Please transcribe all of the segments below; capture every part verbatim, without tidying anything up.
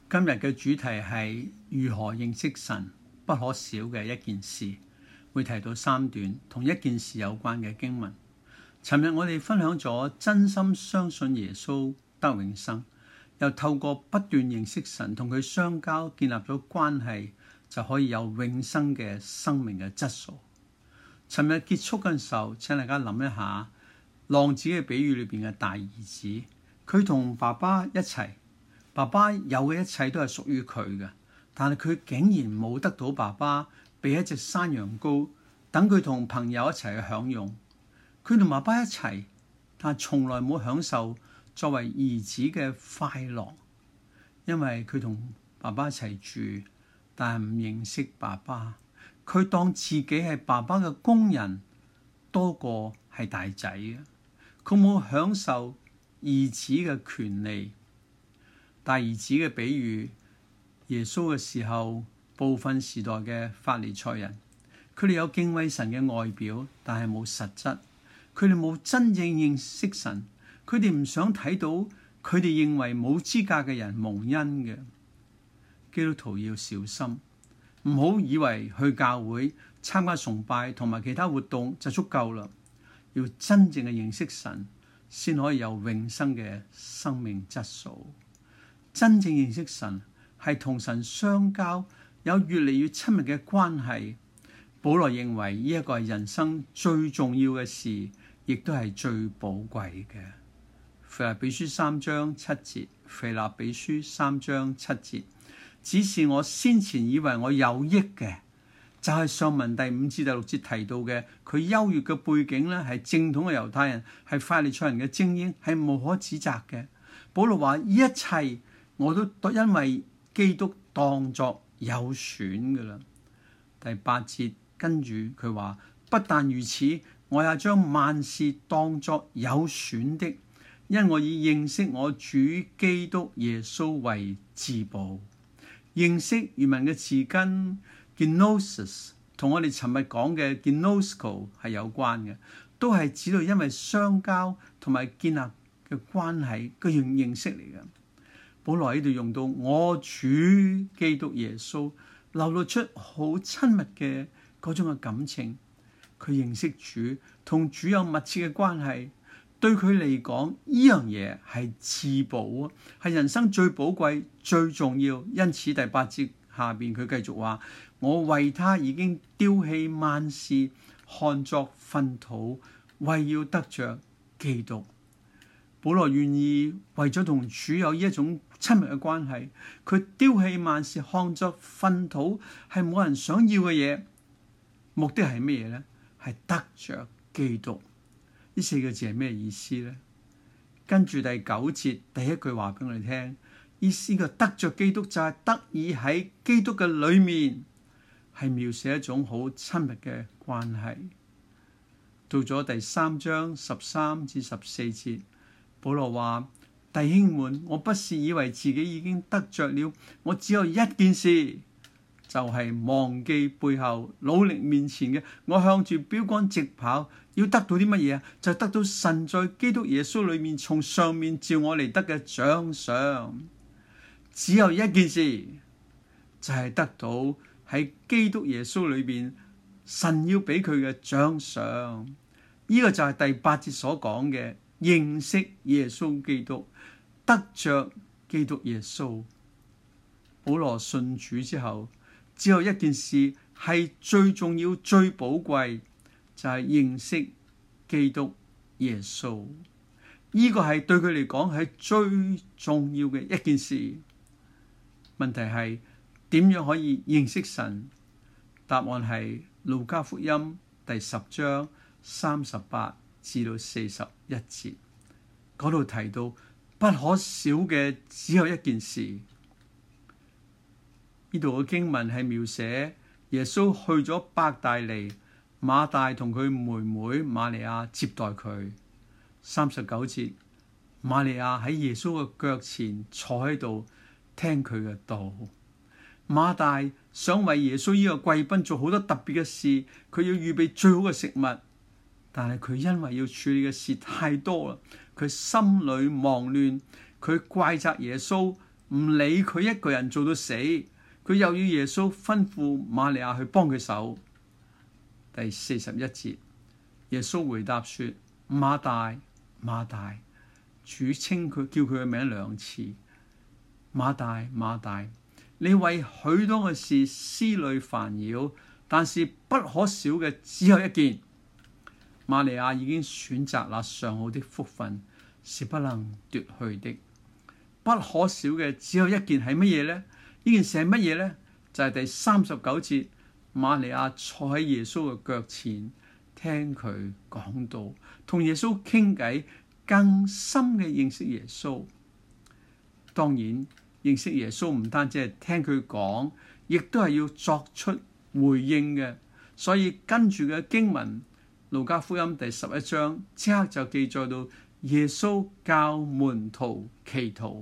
今日嘅主題係如何認識神不可少嘅一件事，會提到三段同一件事有關嘅經文。尋日我哋分享咗真心相信耶穌得永生，又透過不斷認識神同佢相交，建立咗關係，就可以有永生嘅生命嘅質素。尋日結束嘅時候，請大家諗一下浪子嘅比喻裏邊嘅大兒子，佢同爸爸一齊，爸爸有嘅一切都係屬於佢嘅，但係佢竟然冇得到爸爸俾一隻山羊羔，等佢同朋友一齊去享用。佢同爸爸一齊，但係從來冇享受作為兒子嘅快樂，因為佢同爸爸一齊住，但係唔認識爸爸。佢當自己係爸爸嘅工人多過係大仔嘅，佢冇享受兒子嘅權利。大兒子嘅比喻，耶穌嘅時候，部分時代嘅法利賽人，佢哋有敬畏神嘅外表，但係冇實質。佢哋冇真正認識神，佢哋唔想睇到佢哋認為冇資格嘅人蒙恩嘅。基督徒要小心，唔好以為去教會參加崇拜同埋其他活動就足夠啦。要真正嘅認識神，先可以有永生嘅生命質素。真正認識神係同神相交，有越嚟越親密嘅關係。保羅認為呢一個係人生最重要嘅事，亦都係最寶貴嘅。腓立比書三章七節，腓立比書三章七節，只是我先前以為我有益嘅，就係、是、上文第五至第六節提到嘅，佢優越嘅背景咧，係正統嘅猶太人，係法利賽人嘅精英，係無可指責嘅。保羅話：呢一切我都因為基督當作有損噶啦。第八節跟住佢話：不但如此，我也將萬事當作有損的，因我以認識我主基督耶穌為至寶。認識原文嘅字根 Gnosis 同我哋尋日講嘅 Gnosko 係有關嘅，都係指到因為相交同埋建立嘅關係嘅認認識嚟嘅。保羅喺度用到我主基督耶穌，流露出好親密嘅嗰種嘅感情。佢認識主，同主有密切嘅關係，對佢嚟講呢樣嘢係至寶啊，係人生最寶貴、最重要。因此第八節下邊佢繼續話：我為他已經丟棄萬事，看作糞土，為要得着基督。保羅願意為咗同主有呢一種親密嘅關係，佢丟棄萬事，看作糞土，係冇人想要嘅嘢。目的係咩嘢呢？係得着基督。呢四個字係咩意思呢？跟住第九節第一句話俾我哋聽，意思個得着基督就係得以喺基督嘅裏面，係描寫一種好親密嘅關係。到咗第三章十三至十四節，保羅話：弟兄們，我不是以為自己已經得着了，我只有一件事，就係、是、忘記背後，努力面前嘅。我向住標竿直跑，要得到啲乜嘢啊？就得到神在基督耶穌裏面從上面召我嚟得嘅獎賞。只有一件事，就係、是、得到喺基督耶穌裏邊神要俾佢嘅獎賞。呢、這個就係第八節所講嘅認識耶穌基督，得着基督耶穌。保羅信主之後，只有一件事係最重要、最寶貴，就係、是、認識基督耶穌。呢、這個係對佢嚟講係最重要嘅一件事。問題係點樣可以認識神？答案係路加福音第十章三十八至到四十一節，嗰度提到不可少嘅只有一件事。呢度嘅經文係描寫耶穌去咗伯大尼，馬大同佢妹妹瑪利亞接待佢。三十九節，瑪利亞喺耶穌嘅腳前坐喺度聽佢嘅道。馬大想為耶穌呢個貴賓做好多特別嘅事，佢要預備最好嘅食物，但係佢因為要處理嘅事太多啦，佢心裏忙亂，佢怪責耶穌唔理佢一個人做到死，佢又要耶穌吩咐瑪利亞去幫佢手。第四十一節，耶穌回答說：馬大，馬大，主稱佢叫佢嘅名兩次。馬大，馬大，你為許多嘅事思慮煩擾，但是不可少嘅只有一件。瑪利亞已經選擇那上好的福分，是不能奪去的。不可少嘅只有一件，係乜嘢呢？呢件事係乜嘢呢？就係、是、第三十九節，瑪利亞坐喺耶穌嘅腳前，聽佢講道，同耶穌傾偈，更深嘅認識耶穌。當然，認識耶穌唔單止係聽佢講，亦都係要作出回應嘅。所以跟住嘅經文，路加福音第十一章即刻就記載到耶穌教門徒祈禱。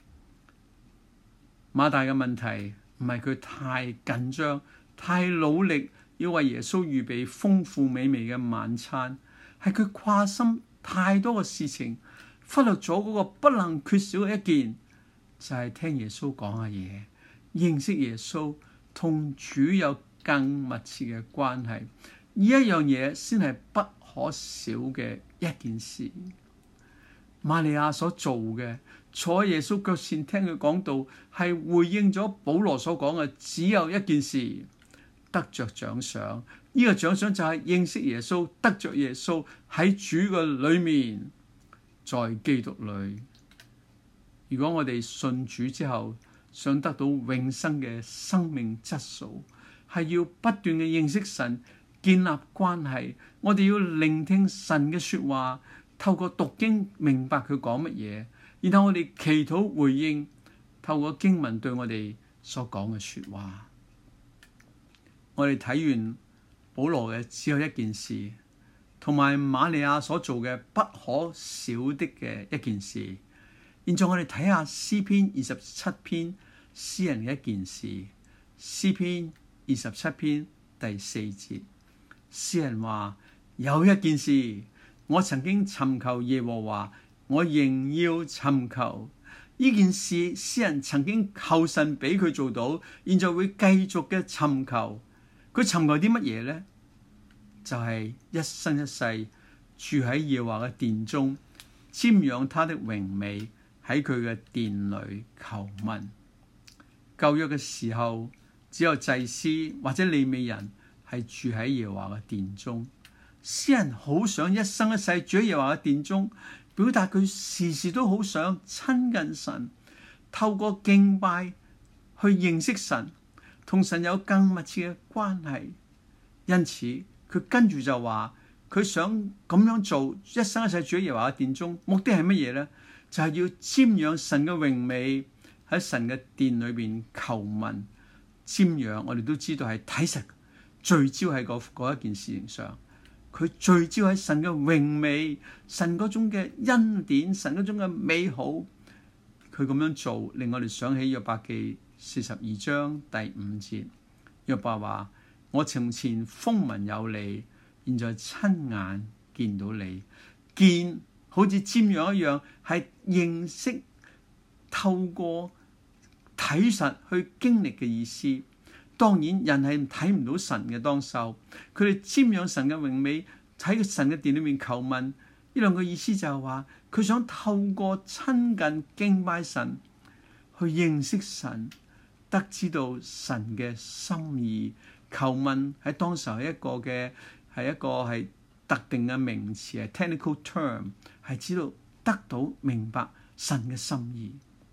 馬大嘅問題唔係佢太緊張、太努力要為耶穌預備豐富美味嘅晚餐，係佢掛心太多嘅事情，忽略咗嗰個不能缺少嘅一件，就係、是、聽耶穌講嘅嘢，認識耶穌，同主有更密切嘅關係。呢一樣嘢先係不可少嘅一件事。瑪利亞所做嘅，坐喺耶穌腳前聽佢講道，係回應咗保羅所講嘅只有一件事，得着獎賞。呢、這個獎賞就係認識耶穌，得着耶穌喺主嘅裏面，在基督裏。如果我哋信主之後，想得到永生嘅生命質素，係要不斷嘅認識神，建立關係。我哋要聆聽神嘅說話，透過讀經明白佢講乜嘢，然後我哋祈禱回應，透過經文對我哋所講嘅說話。我哋睇完保羅嘅只有一件事，同埋瑪利亞所做嘅不可少的嘅一件事。現在我哋睇下詩篇二十七篇詩人嘅一件事。詩篇二十七篇第四節，詩人話：有一件事，我曾經尋求耶和華，我仍要尋求。呢件事，詩人曾經求神俾佢做到，現在會繼續嘅尋求。佢尋求啲乜嘢呢？就係、是、一生一世住喺耶和華嘅殿中，瞻仰他的榮美，喺佢嘅殿裏求問。舊約嘅時候，只有祭司或者利未人係住喺耶和華嘅殿中。詩人好想一生一世住喺耶和華嘅殿中，表達佢時時都好想親近神，透過敬拜去認識神，同神有更密切嘅關係。因此佢跟住就話，佢想咁樣做，一生一世住喺耶和華嘅殿中，目的係乜嘢呢？就係、是、要瞻仰神嘅榮美，喺神嘅殿裏邊求問。瞻仰我哋都知道係睇實，聚焦喺嗰一件事情上。佢聚焦喺神嘅榮美，神嗰種嘅恩典，神嗰種嘅美好。佢咁樣做，令我哋想起約伯記四十二章第五節。約伯話：我從前風聞有你，現在親眼見到你。見好似瞻仰一樣，係認識，透過睇實去經歷嘅意思。當然人係睇唔到神嘅當受，佢哋瞻仰神嘅榮美，喺神嘅殿裏面求問。呢兩個意思就係話，佢想透過親近敬拜神，去認識神，得知道神嘅心意。求問喺當時係一個嘅係一個係特定嘅名詞，係 technical term， 係知道得到明白神嘅心意。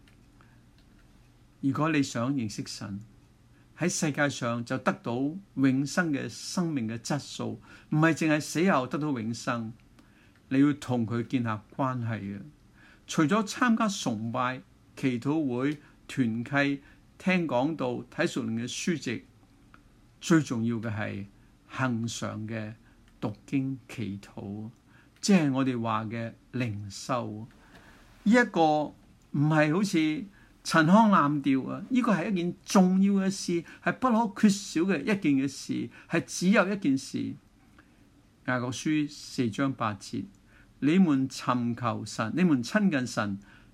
如果你想認識神，喺世界上就得到永生嘅生命嘅質素，唔係淨係死後得到永生，你要同佢建立關係嘅。除咗參加崇拜、祈禱會、團契、聽講道、睇屬靈嘅書籍，最重要嘅係恆常嘅讀經祈禱，即係我哋話嘅靈修。呢、這、一個唔係好似陳腔濫調啊！呢個係一件重要嘅事，係不可缺少嘅一件嘅事，係只有一件事。雅各書四章八節：你們尋求神，你們親近神，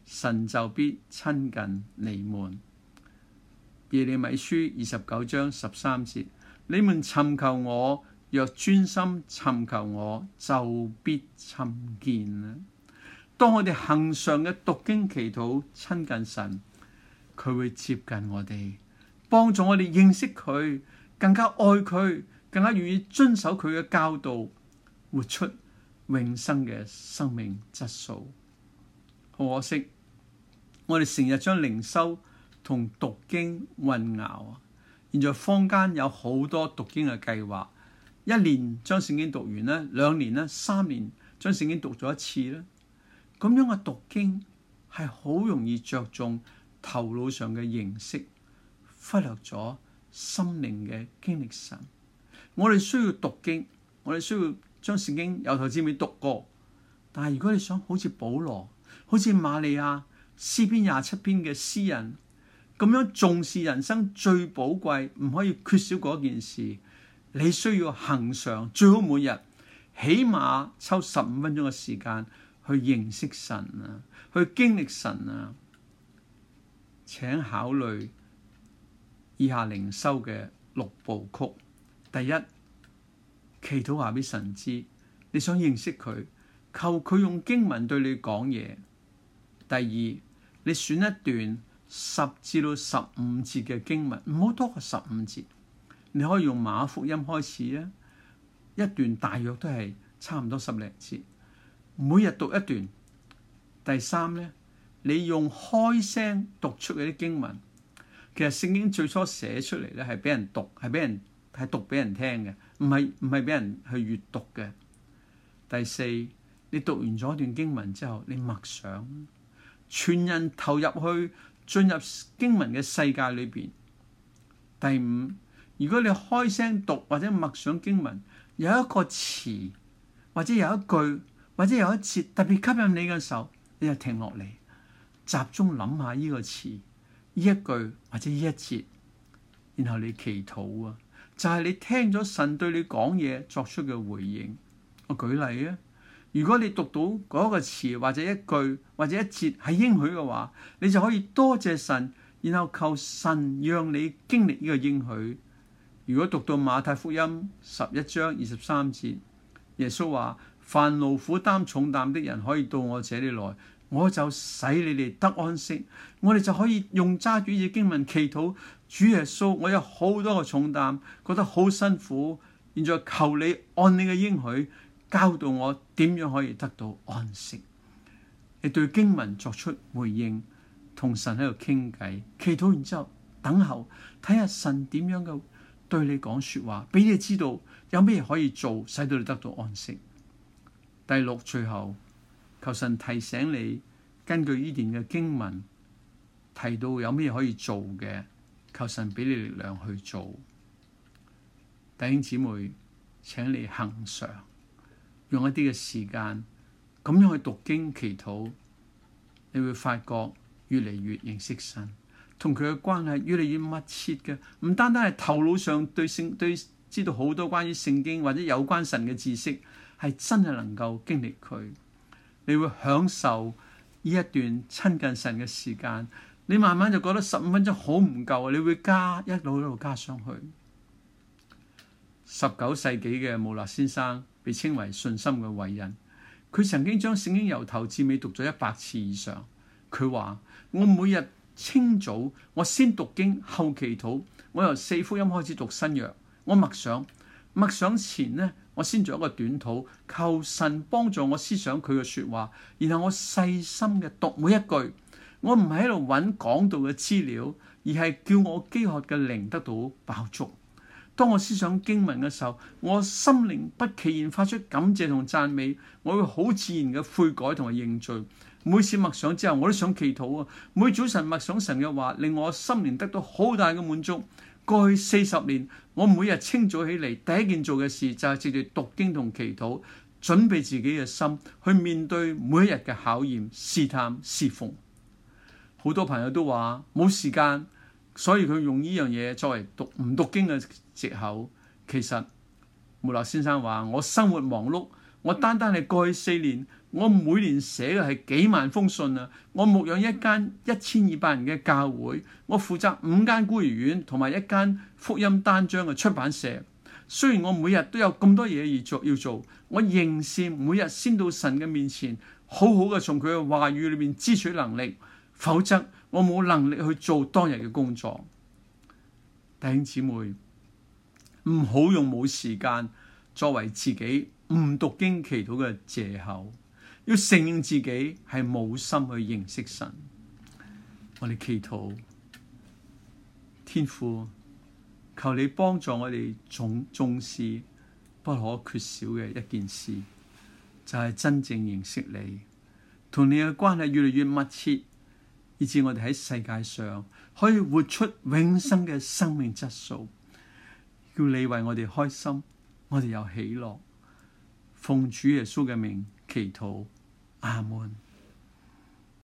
神就必親近你們。耶利米書二十九章十三節，你們尋求我，若專心尋求我，就必尋見。當我哋恆常嘅讀經祈禱親近神，佢會接近我哋，幫助我哋認識佢，更加愛佢，更加願意遵守佢嘅教導，活出永生嘅生命質素。好可惜，我哋成日將靈修同讀經混淆啊！現在坊間有好多讀經嘅計劃，一年將聖經讀完咧，兩年咧，三年將聖經讀咗一次咧。咁樣嘅讀經係好容易着重頭腦上嘅認識，忽略咗心靈嘅經歷神。我哋需要讀經，我哋需要將聖經由頭至尾讀過。但係如果你想好似保羅、好似瑪利亞、詩篇廿七篇嘅詩人咁樣重視人生最寶貴，唔可以缺少嗰件事，你需要恆常，最好每日起碼抽十五分鐘嘅時間去認識神啊，去經歷神啊。請考慮以下靈修嘅六部曲。第一，祈禱話俾神知你想認識佢，求佢用經文對你講嘢。第二，你選一段十至到十五節嘅經文，唔好多過十五節。你可以用馬可福音開始啊，一段大約都係差唔多十零節，每日讀一段。第三咧，你用開聲讀出嗰啲經文。其實聖經最初寫出嚟咧係俾人讀，係俾人係讀俾人聽嘅，唔係唔係俾人去閱讀嘅。第四，你讀完咗一段經文之後，你默想，全人投入去進入經文嘅世界裏邊。第五，如果你開聲讀或者默想經文，有一個詞或者有一句或者有一節特別吸引你嘅時候，你就停落嚟，集中諗下呢個詞、呢一句或者呢一節，然後你祈禱啊，就係你聽咗神對你講嘢作出嘅回應。我舉例啊，如果你讀到嗰個詞或者一句或者一節係應許嘅話，你就可以多謝神，然後求神讓你經歷呢個應許。如果讀到馬太福音十一章二十三節，耶穌話：凡勞苦擔重擔的人可以到我這裏來，我就使你哋得安息。我哋就可以用揸住呢節經文祈禱：主耶穌，我有好多個重擔，覺得好辛苦，現在求你按你嘅應許教導我點樣可以得到安息。你對經文作出回應，同神喺度傾偈，祈禱完之後等候，睇下神點樣嘅對你講說話，俾你知道有咩可以做，使到你得到安息。第六，最後求神提醒你，根據呢段嘅經文提到有咩可以做嘅，求神俾你力量去做。弟兄姊妹，請你恆常用一啲嘅時間咁樣去讀經祈禱，你會發覺越嚟越認識神，同佢嘅關係越嚟越密切嘅，唔單單係頭腦上對聖對知道好多關於聖經或者有關神嘅知識，係真係能夠經歷佢。你會享受呢一段親近神嘅時間，你慢慢就覺得十五分鐘好唔夠啊！你會加一路一路加上去。十九世紀嘅穆勒先生被稱為信心嘅偉人，佢曾經將聖經由頭至尾讀咗一百次以上。佢話：我每日清早我先讀經後祈禱，我由四福音開始讀新約，我默想，默想前呢，我先做一個短禱，求神幫助我思想佢嘅說話，然後我細心嘅讀每一句。我唔係喺度揾講道嘅資料，而係叫我飢渴嘅靈得到飽足。當我思想經文嘅時候，我心靈不其然發出感謝同讚美，我會好自然嘅悔改同埋認罪。每次默想之後，我都想祈禱啊！每早晨默想神嘅話，令我心靈得到好大嘅滿足。過去四十年，我每日清早起嚟，第一件做嘅事就係藉住讀經同祈禱，準備自己嘅心去面對每一日嘅考驗、試探、侍奉。好多朋友都話冇時間，所以佢用呢樣嘢作為讀唔讀經嘅藉口。其實穆勒先生話：我生活忙碌， 我單單係過去四年，我每年寫嘅係幾萬封信啊！我牧養一間一千二百人嘅教會，我負責五間孤兒院同埋一間福音單張嘅出版社。雖然我每日都有咁多嘢要做，要做，我仍是每日先到神嘅面前，好好嘅從佢嘅話語裏面支取能力，否則我冇能力去做當日嘅工作。弟兄姊妹，唔好用冇時間作為自己唔讀經祈禱嘅借口，要承認自己係冇心去認識神。我哋祈禱，天父，求你幫助我哋重重視不可缺少嘅一件事，就係真正認識你，同你嘅關係越嚟越密切，以致我哋喺世界上可以活出永生嘅生命質素。叫你為我哋開心，我哋有喜樂。奉主耶穌嘅名祈禱，阿門。